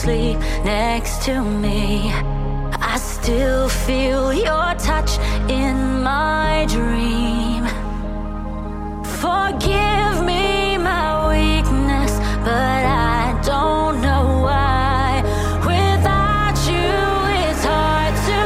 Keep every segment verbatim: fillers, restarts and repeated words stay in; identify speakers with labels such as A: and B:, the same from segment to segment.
A: sleep next to me. I still feel your touch in my dream. Forgive me my weakness, but I don't know why. Without you, it's hard to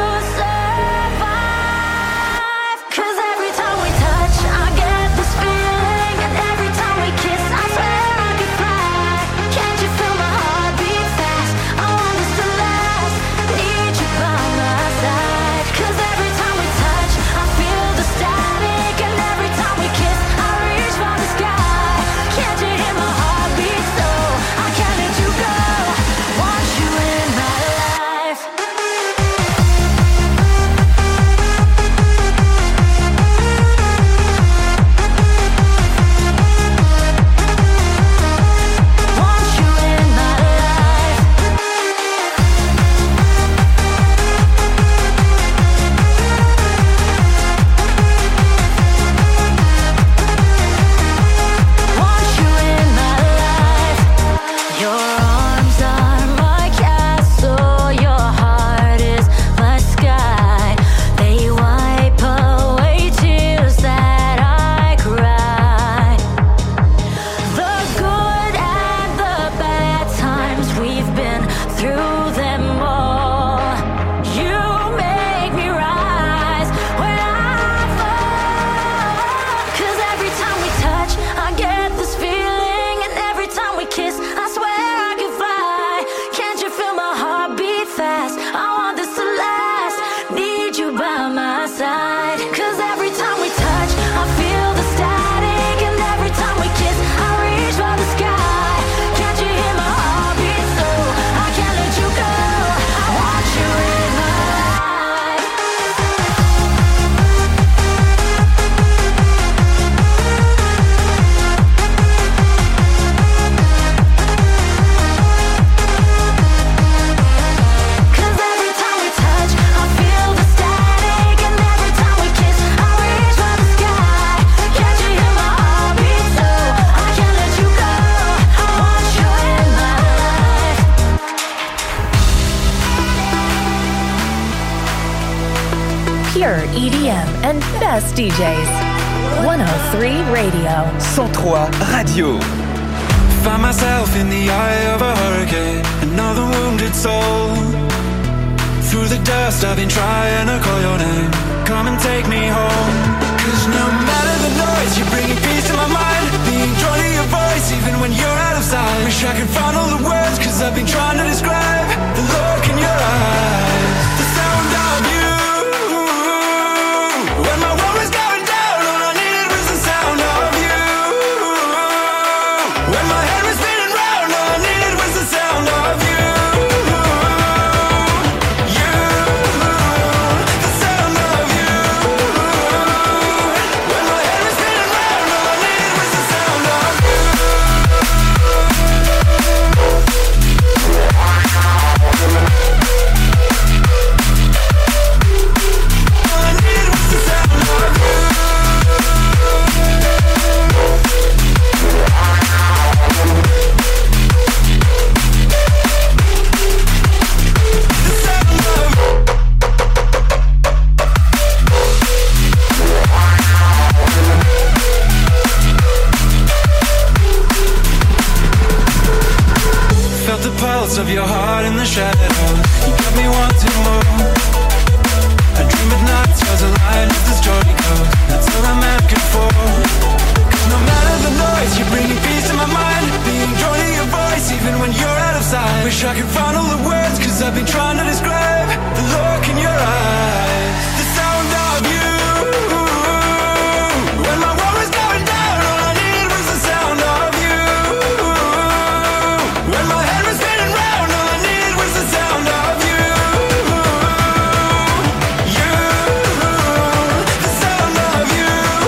A: survive. 'Cause every time we touch, I get this feeling, and every time we kiss, I swear I could fly. Can't you feel my heart beat fast? I want this to last. Need you by my side. 'Cause every time we touch, I feel the static, and every time we kiss, I reach for the sky. Can't you hear my heart beat? So I can't let you go. Want you in my life. Want you in my life. Want you in my life. Your arms are my castle, your heart is my sky. They wipe away tears that I cry. The good and the bad times, we've been through them all. You make me rise when I fall. 'Cause every time we touch, I get this feeling, and every time we kiss, I swear I can fly. Can't you feel my heart beat fast? I want this to last. Need you by my side. 'Cause every time we touch, I feel the static, and every time we kiss, I reach for the sky. Can't you hear my heart beat? So I can't let you go. I want you in my life. Cause every time we touch, I feel the static, and every time we kiss, I reach for the sky. Can't you hear my heart beat? So I can't let you go. I want you in my life.
B: Pure E D M and best D Js. one oh three Radio.
C: cent trois Radio.
D: Find myself in the eye of a hurricane, another wounded soul. Through the dust I've been trying to call your name. Come and take me home. 'Cause no matter the noise, you're bringing peace to my mind. Being drawn to your voice even when you're out of sight. Wish I could find all the words, 'cause I've been trying to describe the look in your eyes. The sound of you. When my world was going down, all I needed was the sound of you. When my head was spinning round, all I needed was the sound of you. You, the sound of you. When my head was spinning round, all I needed was the sound of you. All I needed was the sound of you. The sound of you. Felt the pulse of your heart in the shadows. You got me wanting more. I dream at night, stars align as the story goes. That's all I'm asking for. 'Cause no matter the noise, you're bringing peace to my mind. Being drawn to your voice even when you're out of sight. Wish I could find all the words, 'cause I've been trying to describe the look in your eyes. The sound of you. When my world was going down, all I needed was the sound of you. When my head was spinning round, all I needed was the sound of you. You, the sound of you.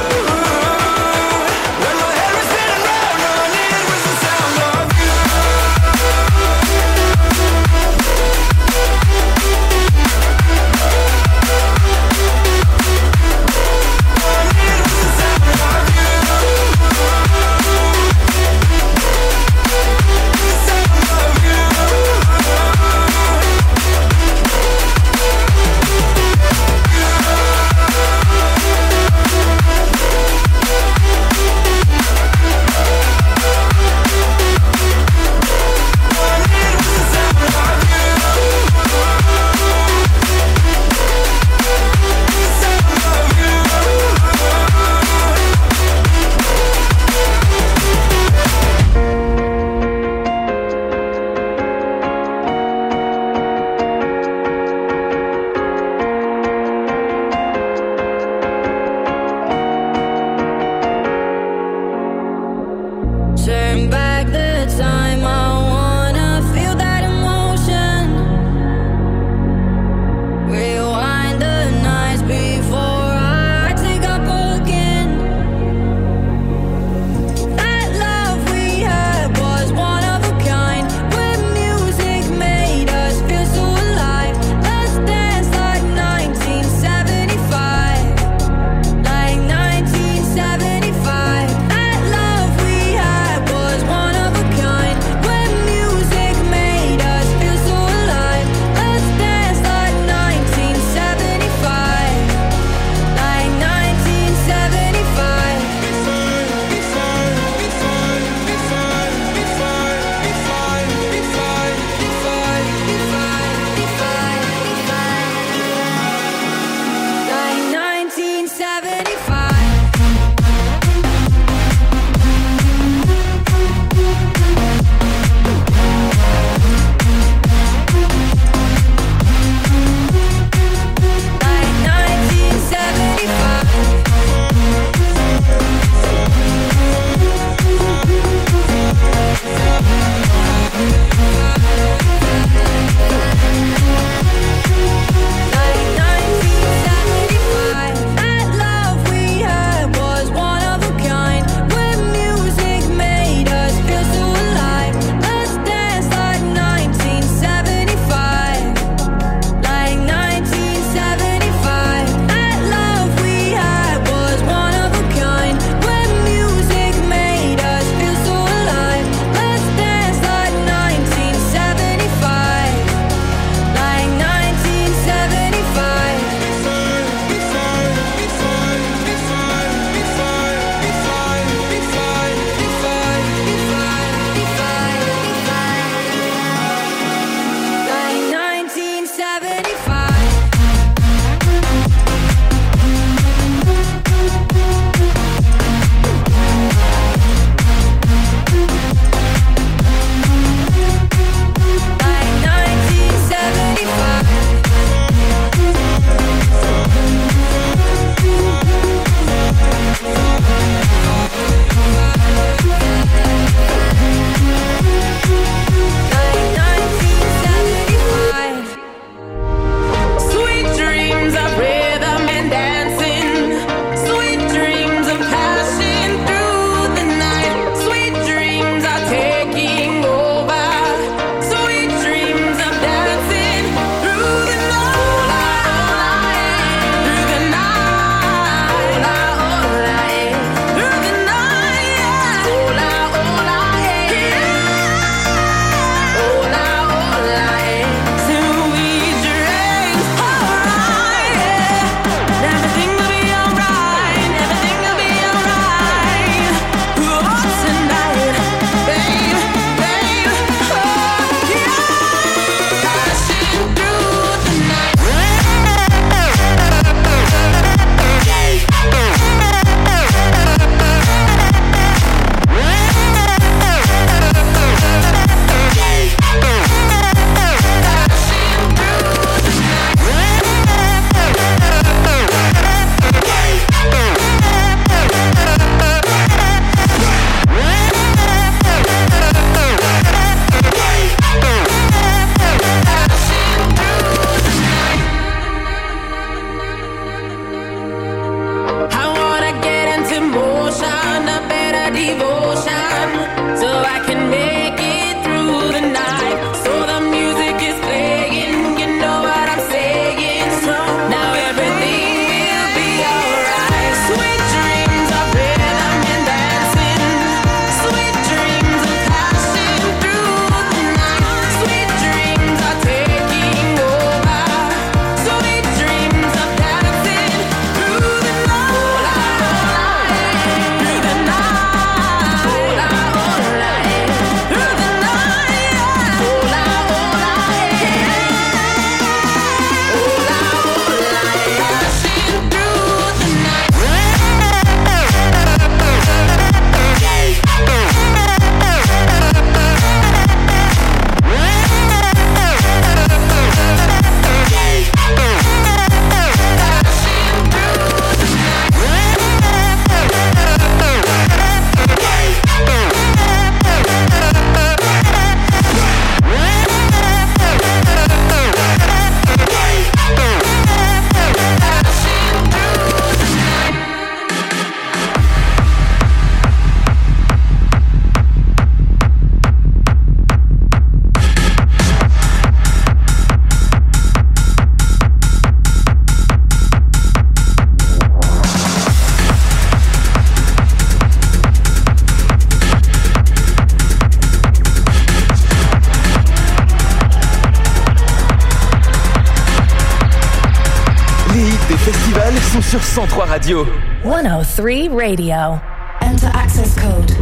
C: des festivals sont sur cent trois Radio.
B: one oh three Radio.
E: Enter access code.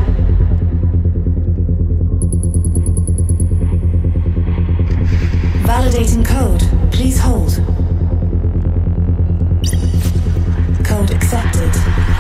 E: Validating code. Please hold. Code accepted.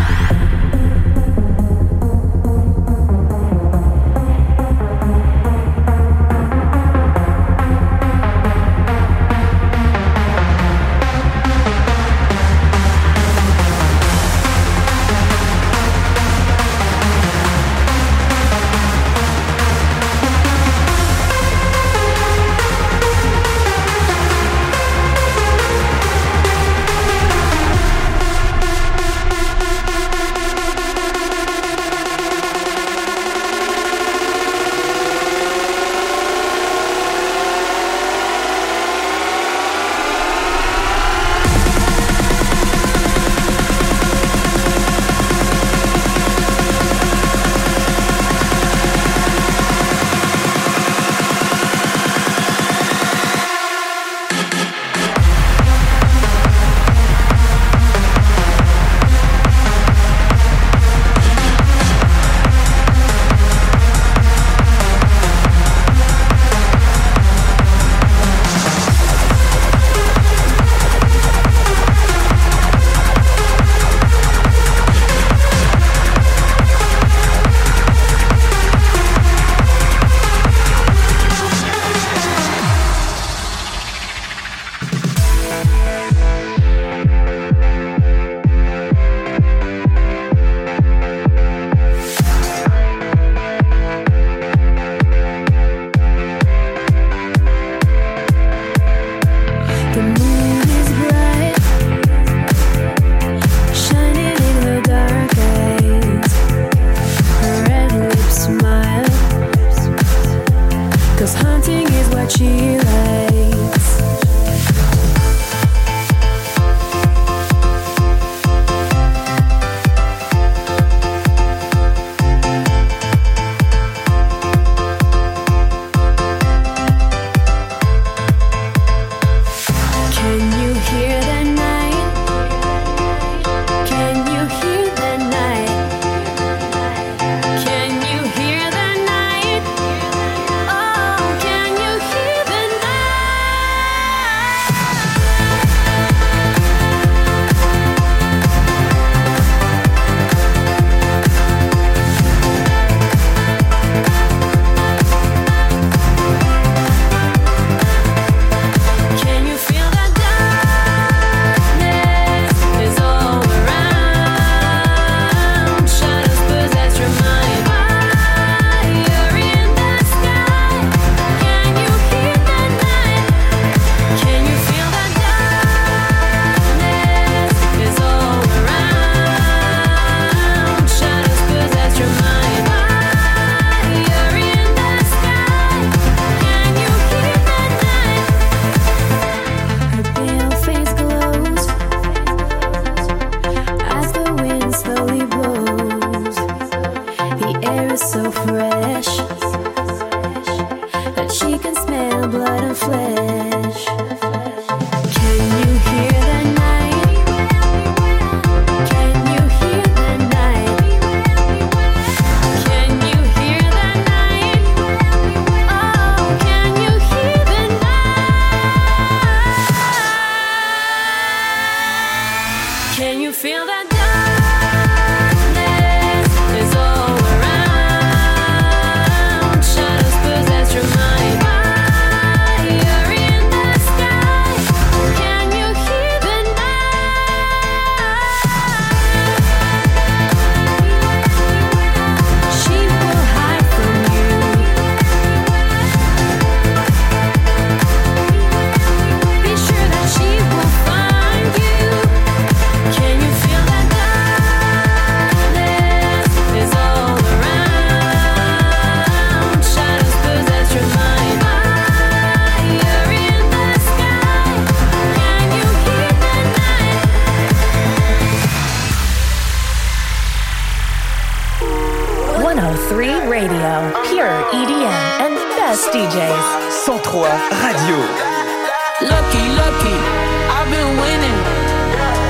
B: Radio, pure E D M and best D Js.
C: cent trois Radio.
F: Lucky, lucky, I've been winning.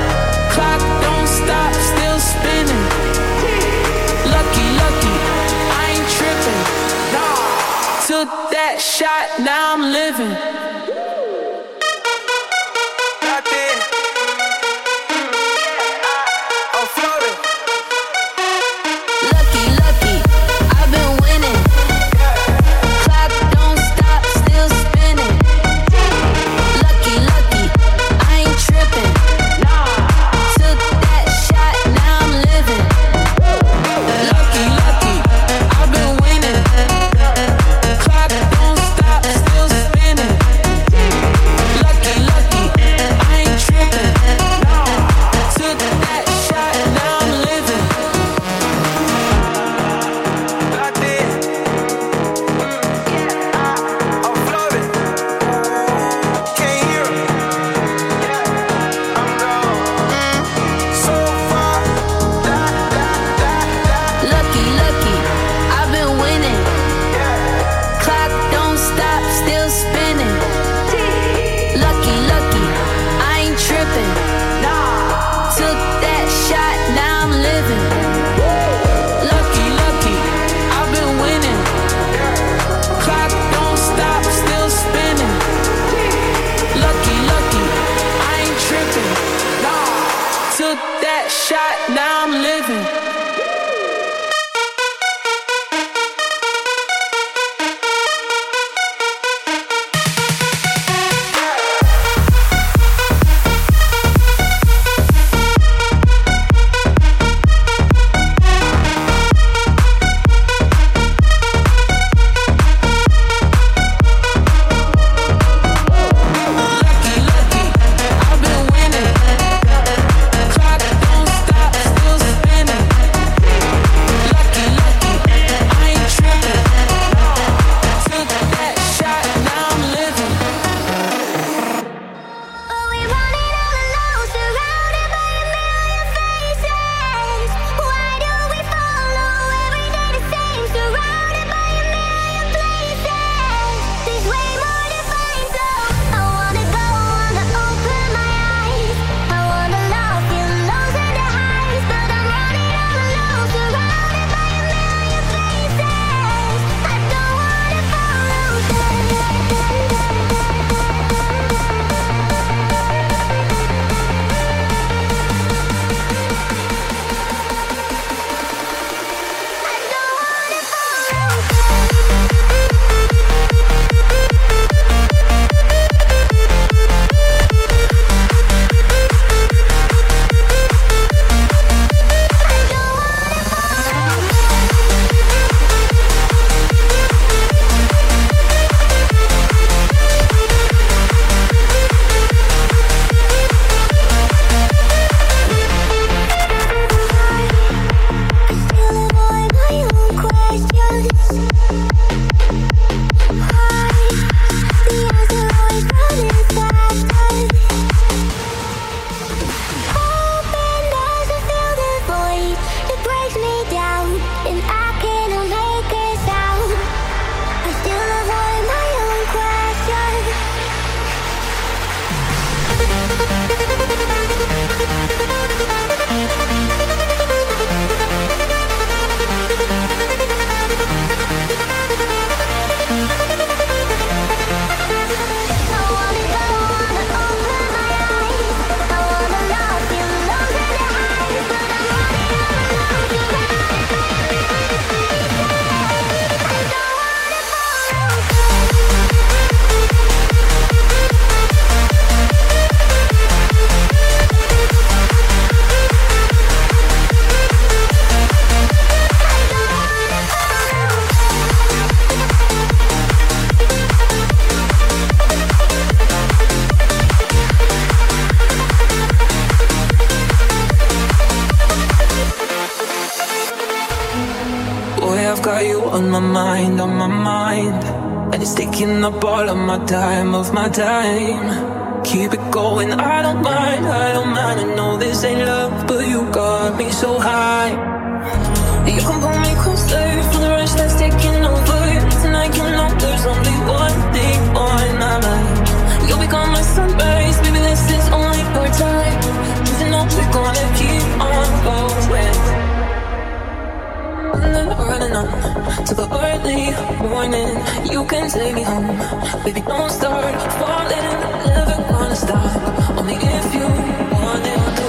F: Took that shot, now I'm living.
A: Lucky, lucky, I've been winning. Clock don't stop, still spinning. Lucky, lucky, I ain't tripping. Took that shot, now I'm living.
F: Lucky, lucky, I've been winning. Clock don't stop, still spinning. Lucky, lucky, I ain't tripping. Took that shot, now I'm living.
A: Lucky, lucky, I've been winning. Clock don't stop, still spinning. Lucky, lucky, I ain't tripping. Took that shot, now I'm living.
F: Lucky, lucky, I've been winning. Clock don't stop, still spinning. Lucky, lucky, I ain't tripping. Took that shot, now I'm living. Lucky, lucky, I've been winning. Clock don't stop, still spinning. Lucky, lucky, I ain't tripping. Took that shot, now I'm living.
A: Oh, we running all alone, surrounded by a million faces. Why do we follow every day the same? Surrounded by a million places. There's way more to find, so I wanna go, wanna open my eyes. I wanna love, feel lows and the highs, but I'm running all alone, surrounded by a million faces. I don't wanna follow them. Still avoid my own questions. Why? The answer always running faster. Hoping there's a fill the void that breaks me down, and I cannot make a sound. I still avoid my own questions. I wanna go, wanna open my eyes. I wanna love, feel lows and the highs, but I'm running all alone, surrounded by a million faces. I don't wanna follow
F: Boy, I've got you on my mind, on my mind. And it's taking up all of my time, of my time. Keep it going, I don't mind, I don't mind. I know this ain't love, but you got me so high. You can pull me closer for the rush that's taking over. Tonight you know there's only one thing on my mind. You'll become my sunrise, baby, this is only your time. Cause you know we're gonna keep on going. Running on to the early morning, you can take me home. Baby, don't start falling, never gonna stop. Only if you want it to.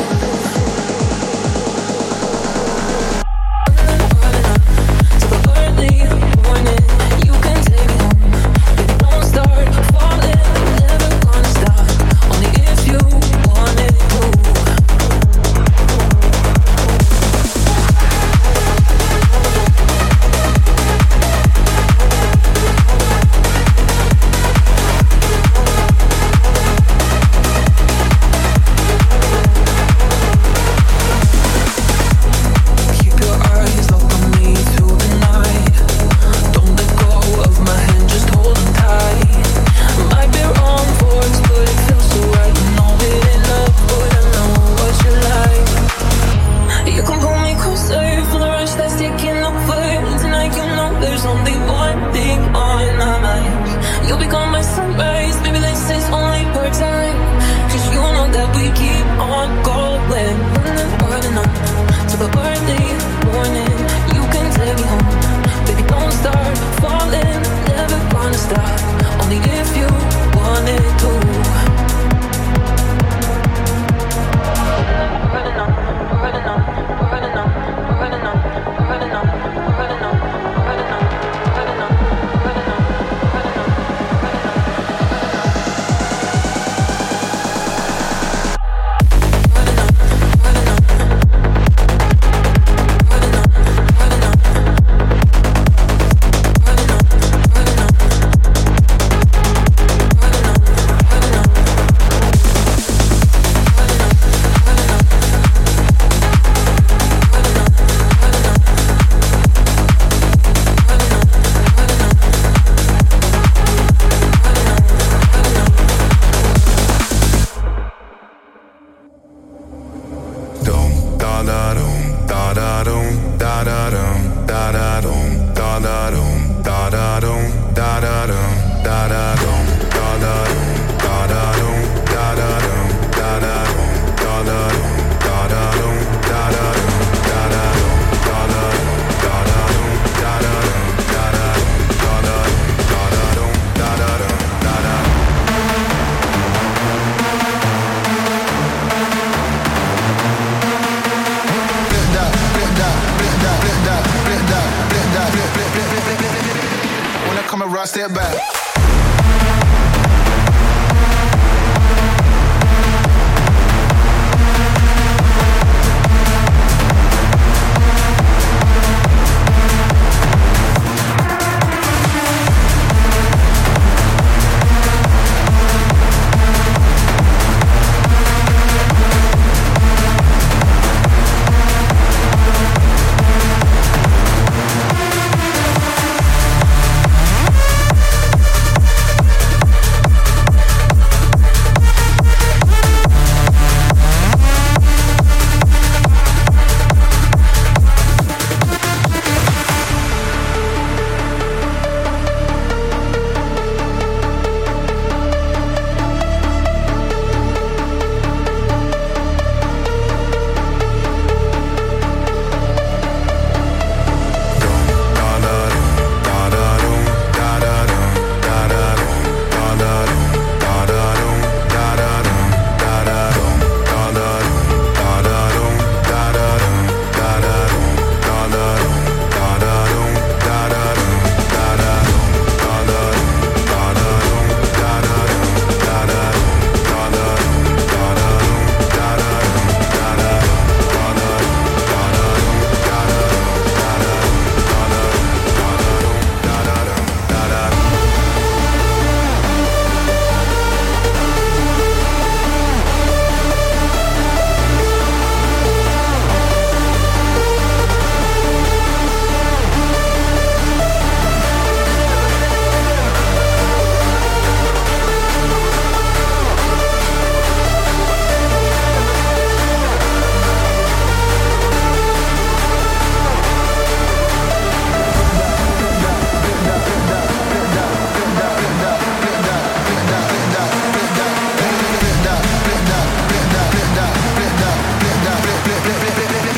G: Step back.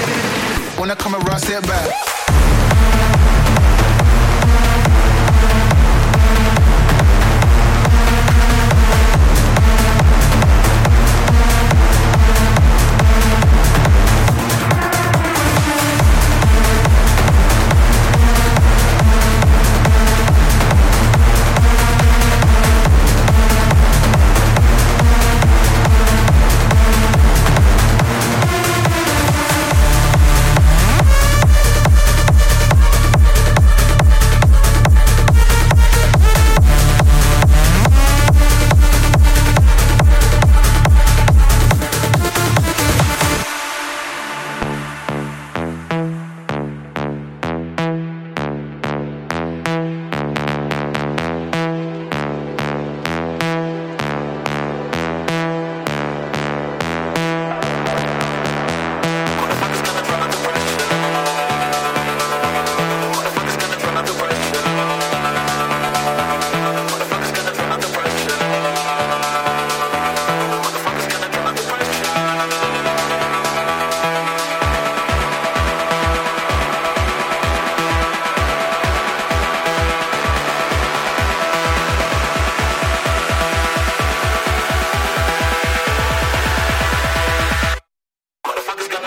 G: When I come around, step back.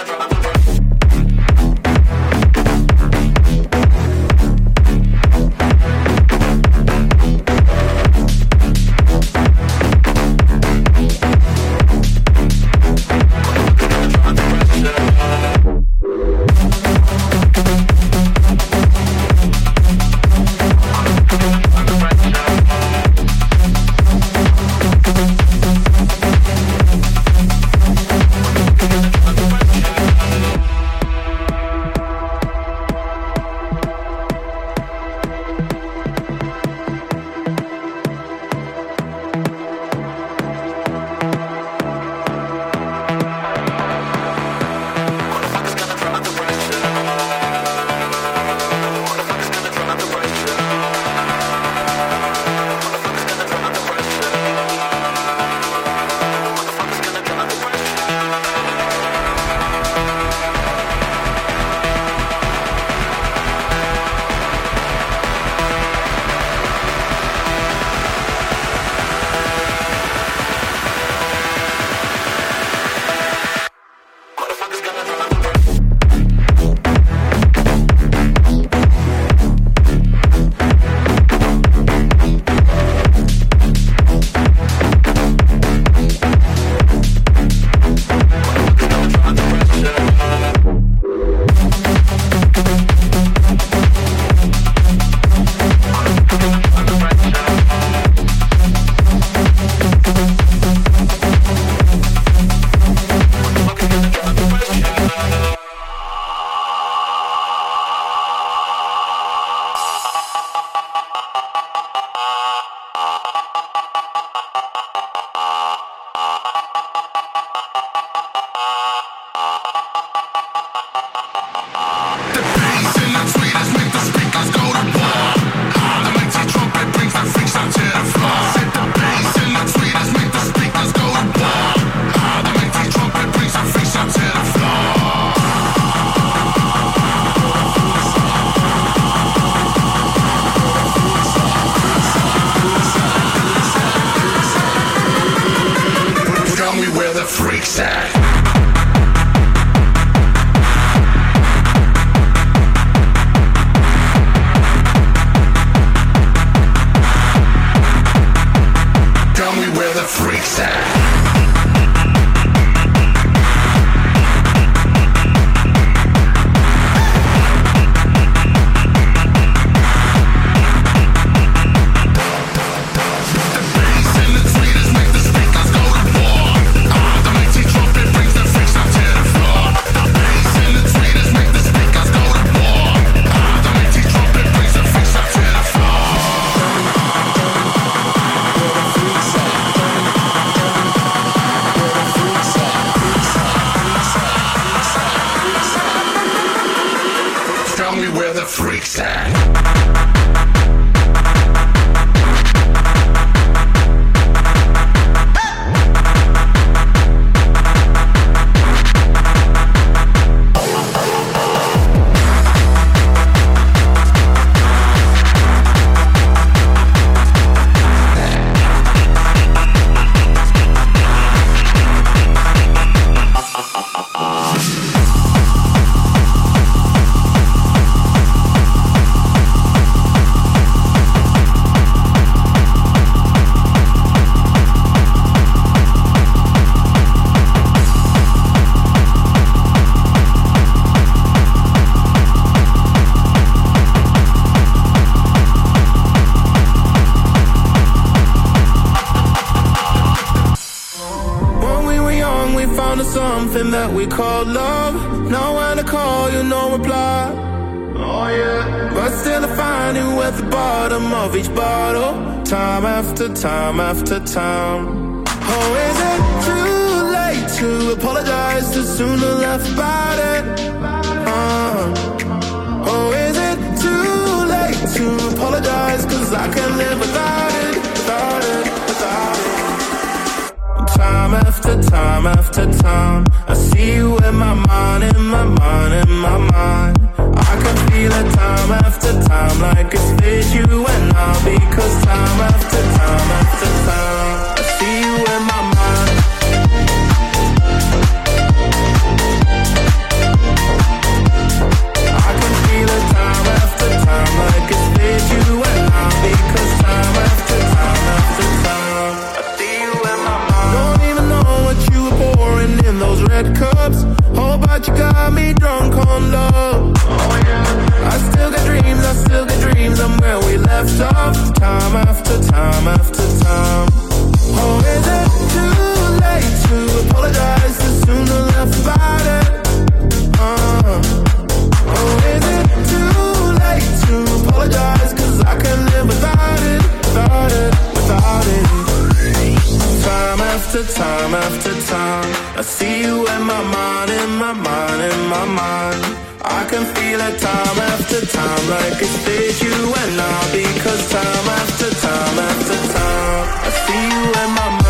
G: something that we call love. Know when to call, you no reply. Oh yeah. But still I find you at the bottom of each bottle, time after time after time. Oh, is it too late to apologize? Too soon to laugh about it. Uh, oh, is it too late to apologize? Cause I can't live without it, without it, without it. Time after time after time, I see you in my mind, in my mind, in my mind. I can feel it time after time, like it's fit you and I. Because time after time after time, I see you in my mind. got me drunk on love. Oh yeah. I still got dreams, I still got dreams. I'm where we left off, time after time after time. Oh, is it too late to apologize too soon to laugh about it? Uh. Oh, is it too late to apologize? Cause I can't live without it, without it, without it. Time after time after time, I see you in my mind, in my mind, in my mind. I can feel it time after time, like it's with you and I. Because time after time after time, I see you in my mind.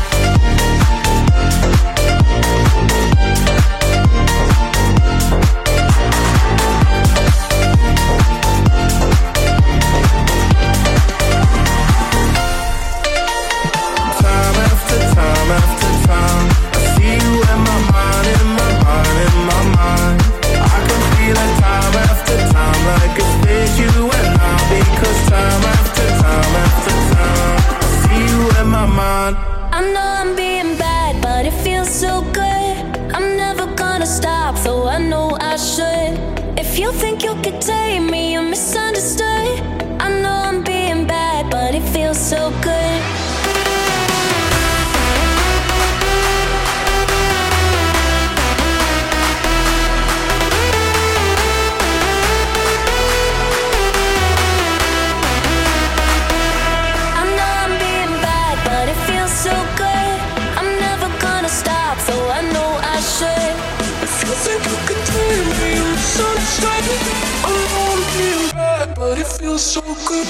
F: So good.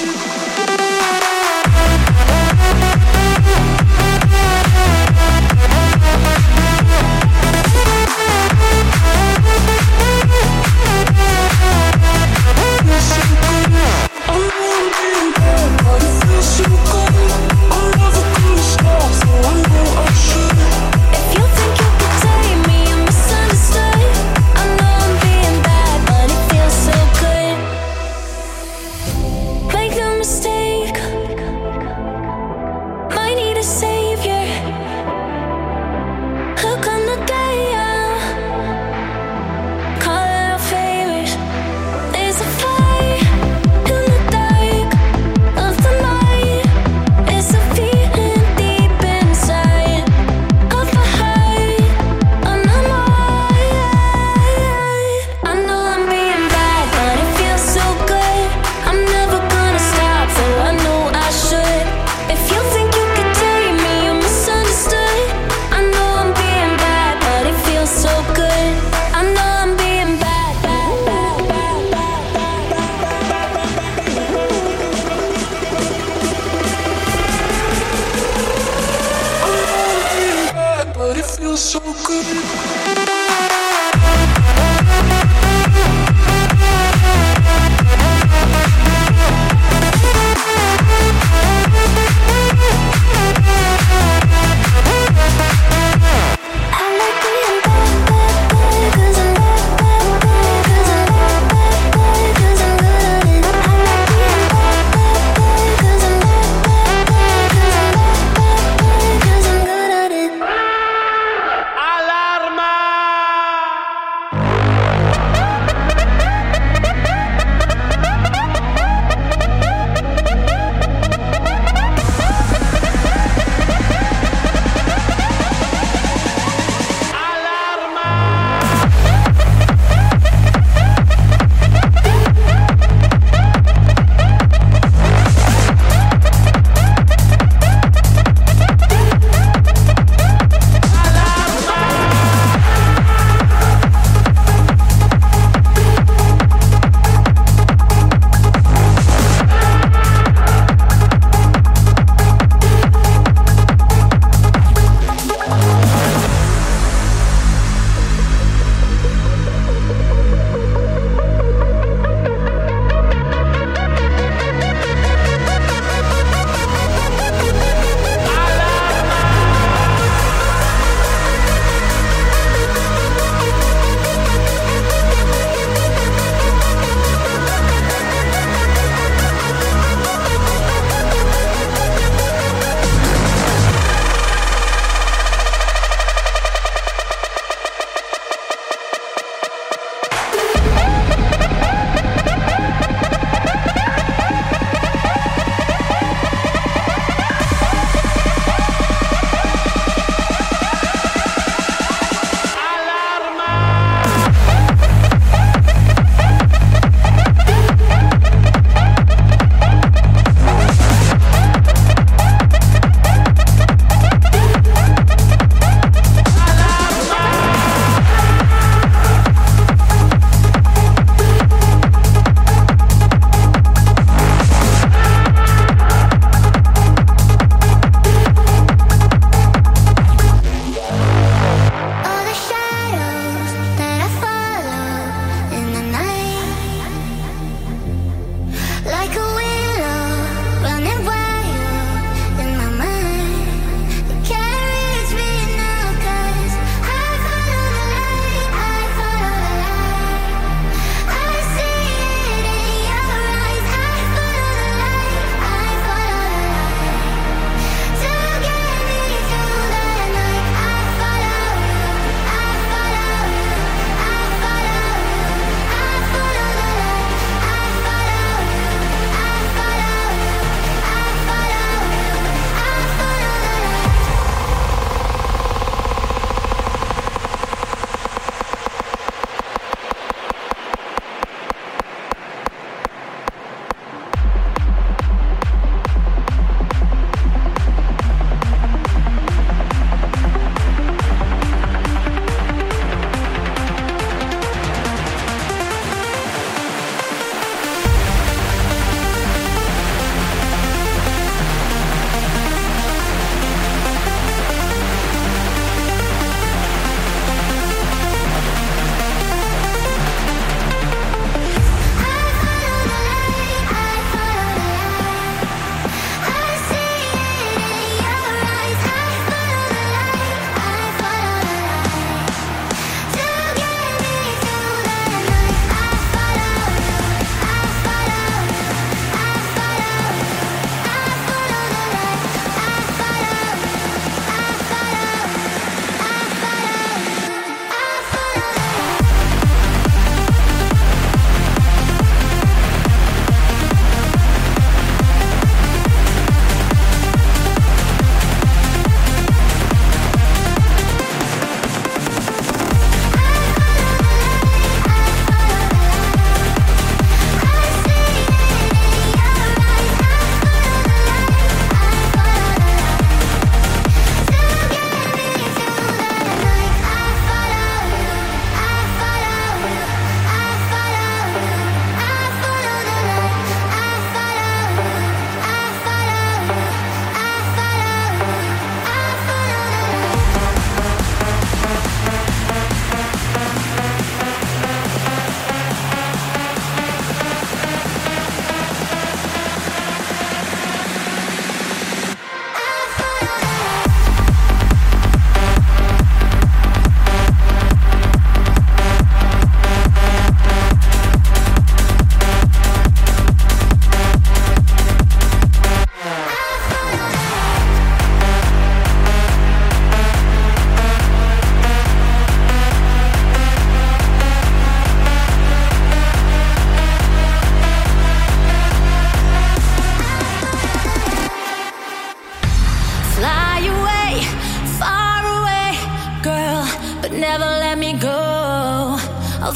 A: Make no mistake,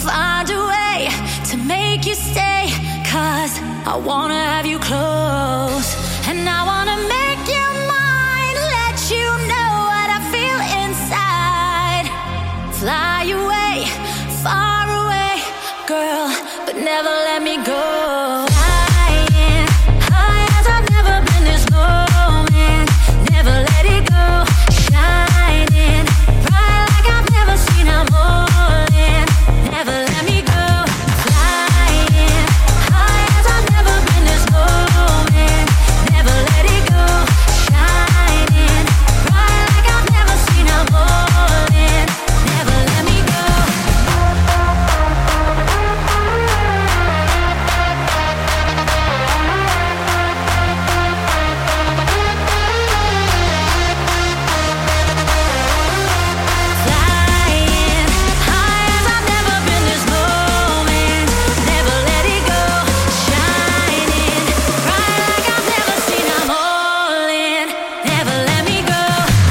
A: find a way to make you stay, 'cause I wanna have you close, and I wanna make you mine, let you know what I feel inside. Fly away, far away, girl, but never let me go. Flying high as I've never been this moment, never let it go. Shining bright like I've never seen, I'm all in, never let me go. Flying high as I've never been this moment, never let it go. Shining bright like I've never seen, I'm all in, never let me go. Flying high as I've never been this moment, never let it go. Shining bright like I've never seen, I'm all in, never let me go.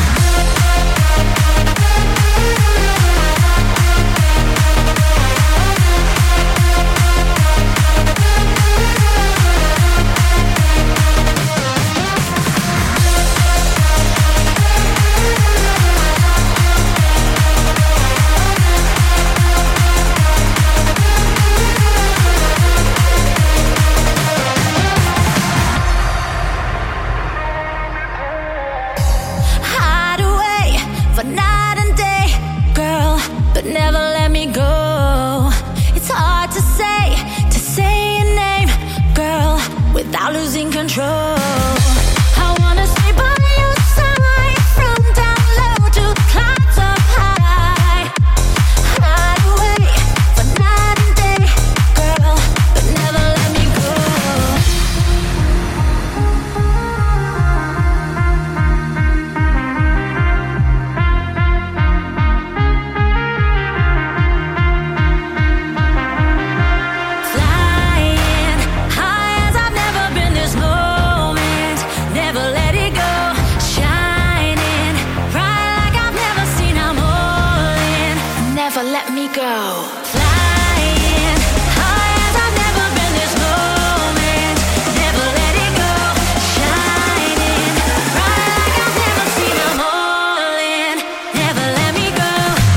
A: Hide away for night and day, girl, but never let me go. It's hard to say, to say your name, girl, without losing control. I wanna stay by your side, from down low to the clouds up high. Hide away for night and day, girl, but never let me go. Flying high as I've never been this moment, never let it go. Shining bright like I've never seen, I'm all in, never let me go. Flying high as I've never been this moment, never let it go. Shining bright like I've never seen, I'm all in, never let me go.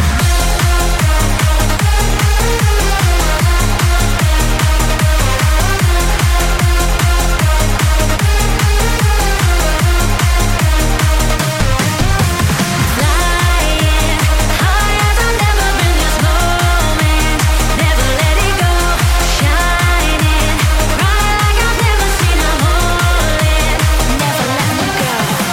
A: Flying high as I've never been this moment, never let it go. Shining bright like I've never seen, I'm all in, never let me go.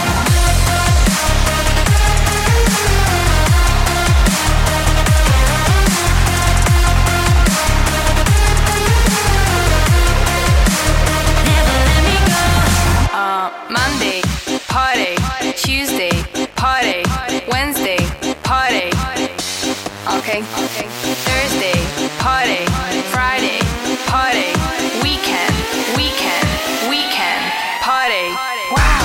A: Never let me go.
H: Uh, Monday, party. Tuesday, party. Wednesday, party. Okay. Thursday, party. Friday, party. Weekend, weekend, weekend, party. Wow.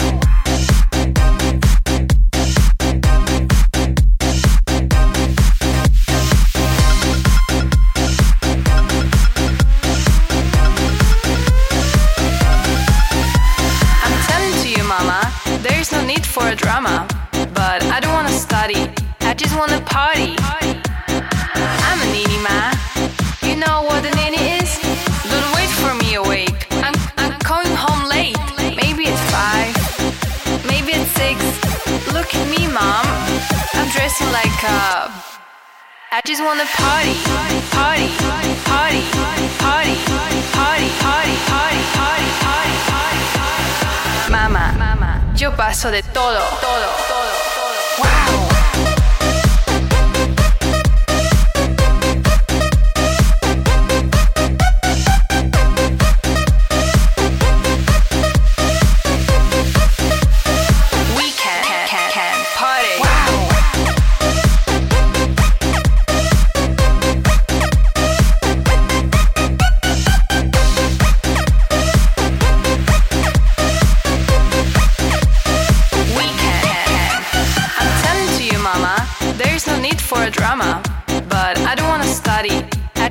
H: I'm telling to you, mama, there is no need for a drama. But I don't wanna study, I just wanna party. I'm a needy man. You know what a needy is? Don't wait for me awake. I'm, I'm coming home late. Maybe at five, maybe at six. Look at me, mom. I'm dressing like a... I just wanna party, party, party, party, party, party, party, party, party, party, party. Mamá, mamá, yo paso de todo, todo, todo, todo. Wow. We can, can, can party. Wow. We can, can, can. I'm telling to you.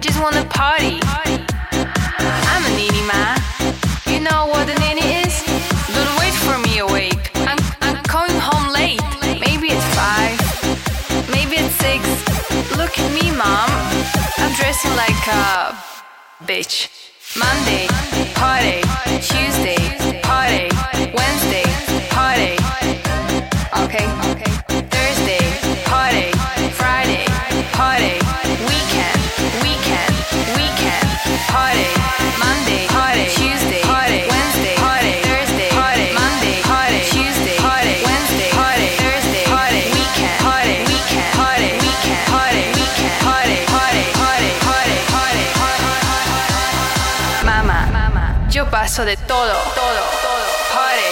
H: just wanna party. I'm a nini ma. You know what a nini is? Don't wait for me awake. I'm I'm going home late. Maybe at five, maybe at six. Look at me, mom. I'm dressing like a bitch. Monday, party. Tuesday, party. Wednesday, party. Okay, okay. Thursday, party. Friday, party. Weekend, weekend, weekend, party. Monday, party. Tuesday, party. Wednesday, party. Thursday, party. Monday, party. Tuesday, party. Wednesday, party. Thursday, party. Weekend, party. Weekend, party. Weekend, party. Weekend, party. Party, party, party, party, party. Mama, mama, yo paso de todo, todo, todo. Party.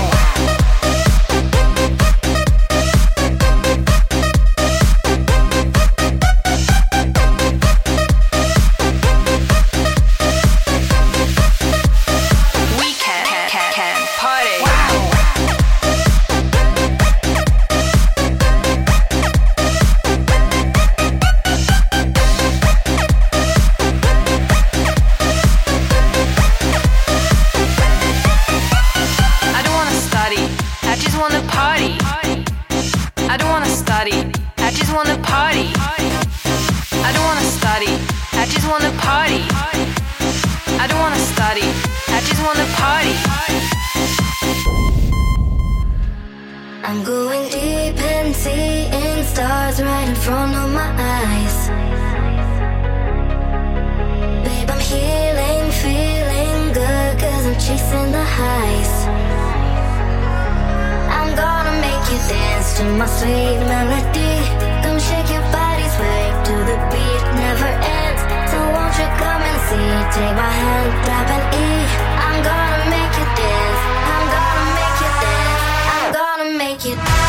A: I'm going deep and seeing stars right in front of my eyes. Babe, I'm healing, feeling good, cause I'm chasing the highs. I'm gonna make you dance to my sweet melody. Come shake your body, sway to the beat, never ends. So won't you come and see, take my hand, grab an E. I'm gonna make you dance, I'm gonna make you dance, I'm gonna make you dance.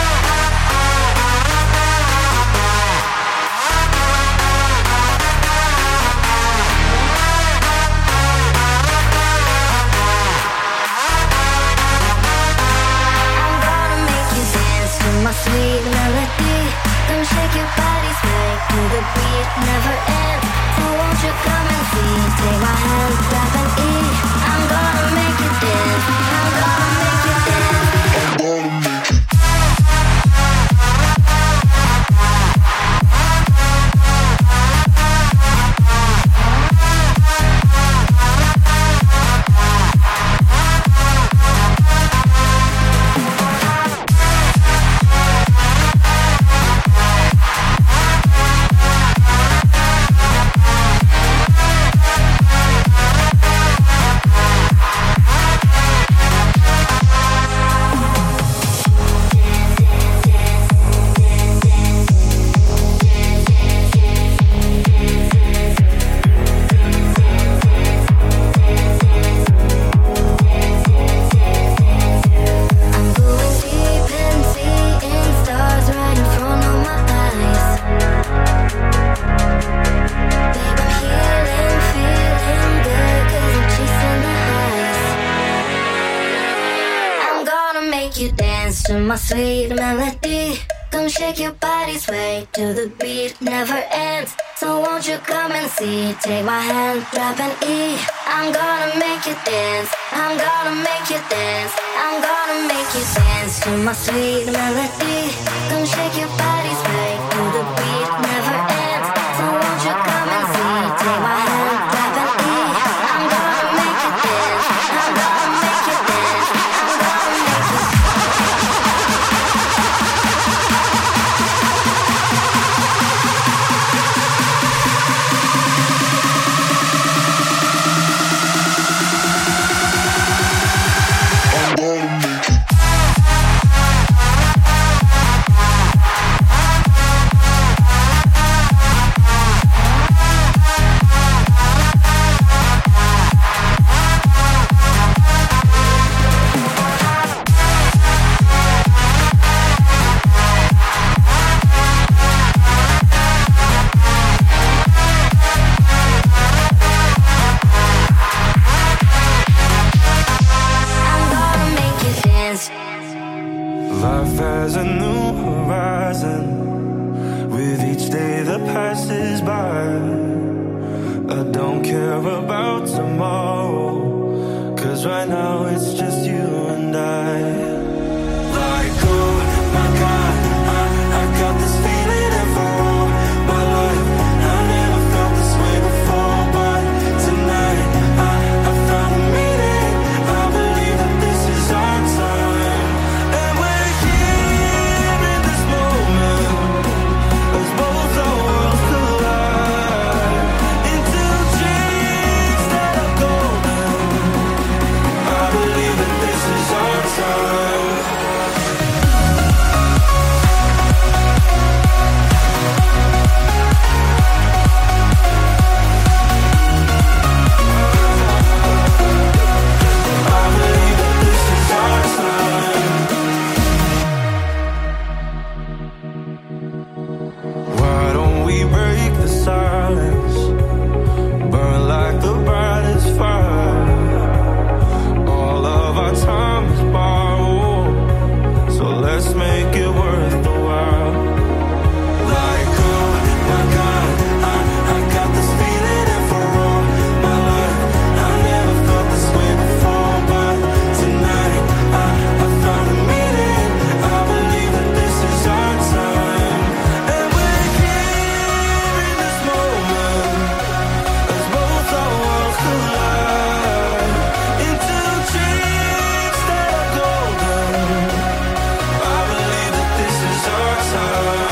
A: My sweet melody, come shake your body, sway to the beat, never ends. So won't you come and see, take my hand, grab an E. I'm gonna make you dance, I'm gonna make you dance, I'm gonna make you. My sweet melody, come shake your body, sway to the beat, never ends. So won't you come and see, take my hand, grab an E. I'm gonna make you dance, I'm gonna make you dance, I'm gonna make you dance to my sweet melody. Come shake your body, sway to the beat, never ends. So won't you come and see, take my hand, grab an E. I'm gonna make you dance, I'm gonna make you dance, I'm gonna make you dance.
D: I don't care about tomorrow, 'cause right now it's just you and I. Like, oh my God, I, I got this feeling and for all my life I never felt this way before, but tonight I, I found a meaning. I believe that this is our time, and we're here in this moment as both our worlds collide into dreams that are golden. I believe that this is our time. Why don't we break the silence, burn like the brightest fire? All of our time is borrowed, so let's make it worth the while. Like, oh my God, I, I got this feeling and for all my life I never felt this way before, but tonight I, I found a meaning. I believe that this is our time, and we're here in this moment as both our worlds collide into dreams that are golden. I believe that this is our time.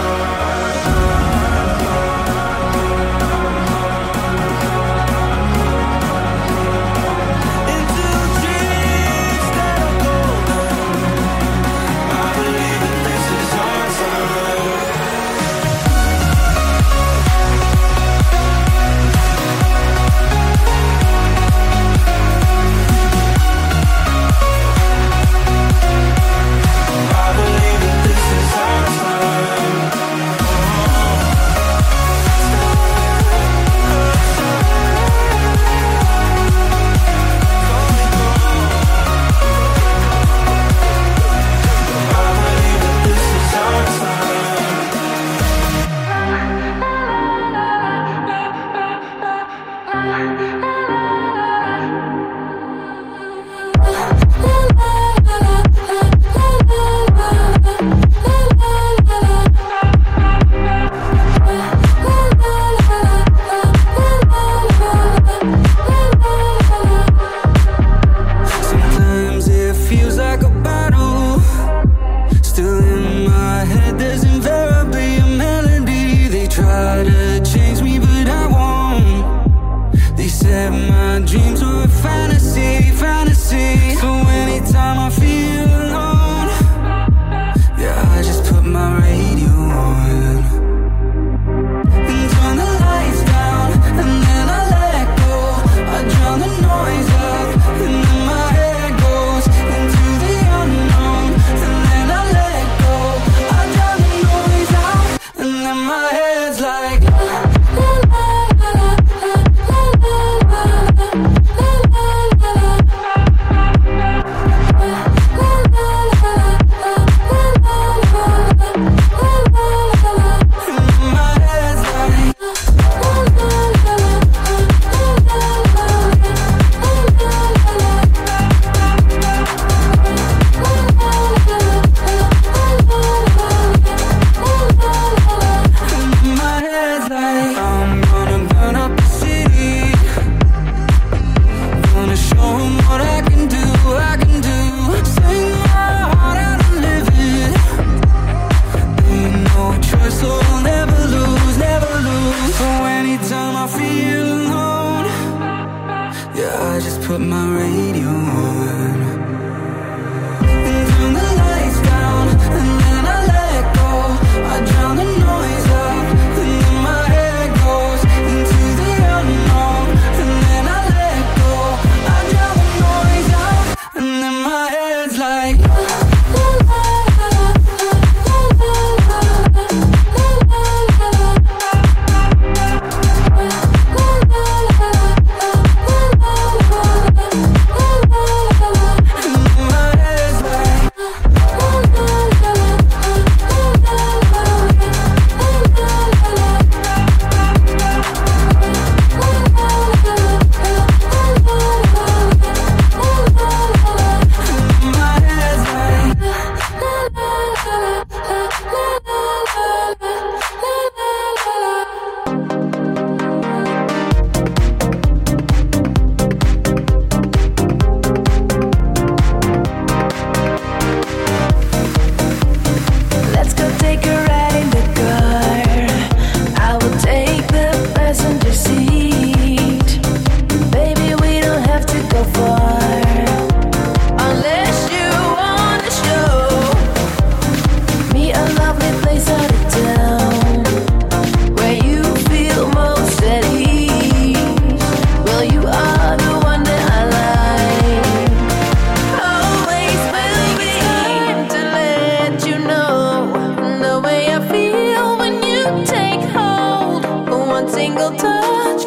D: Into dreams that are golden. I believe that this is our time. I believe that this is our time. I believe that this is our time. Sometimes it feels like a battle. Still in my head, there's invariably a melody. They try to change me, but I won't. They said my dreams were a fantasy, fantasy. So anytime I feel alone, yeah, I just put my radio on and turn the lights down, and then I let go. I drown the noise out, and then my head goes into the unknown, and then I let go. I drown the noise out, and then my head's like put my radio on.